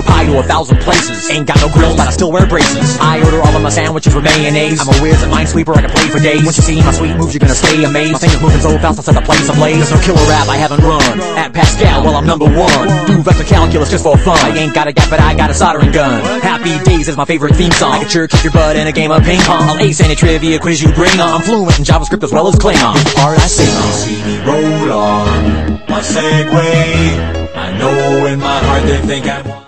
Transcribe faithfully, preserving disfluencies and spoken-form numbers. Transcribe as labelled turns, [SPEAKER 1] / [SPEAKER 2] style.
[SPEAKER 1] pie to a thousand places. Ain't got no grill, but I still wear braces. I order all of my sandwiches with mayonnaise. I'm a whiz, a minesweeper, I can play for days. Once you see my sweet moves, you're gonna stay amazed. My fingers moving so fast, I set the place ablaze. There's no killer rap I haven't run. At Pascal, well I'm number one. Do vector calculus just for fun. I ain't got a gap, but I got a soldering gun. Happy Days is my favorite theme song. I can sure kick your butt in a game of ping pong. I'll ace any trivia quiz you bring on. I'm fluent in JavaScript as well as Klingon. Here's the part I sing on.
[SPEAKER 2] You see me roll on my Segway. I know in my heart they think I'm